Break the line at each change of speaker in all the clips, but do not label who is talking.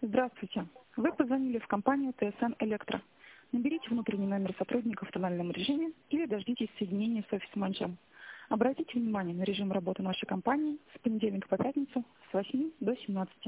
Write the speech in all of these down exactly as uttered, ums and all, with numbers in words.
Здравствуйте. Вы позвонили в компанию ТСН Электро. Наберите внутренний номер сотрудника в тональном режиме или дождитесь соединения с офис-менеджером. Обратите внимание на режим работы нашей компании с понедельника по пятницу с восьми до семнадцати.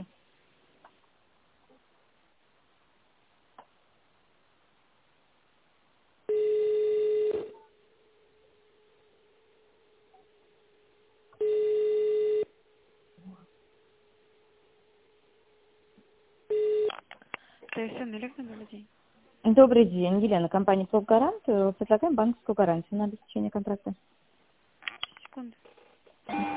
ТСН Электро, добрый день.
Добрый день, Елена, компания «Профгарант». Предлагаем банковскую гарантию на обеспечение контракта.
Секунду.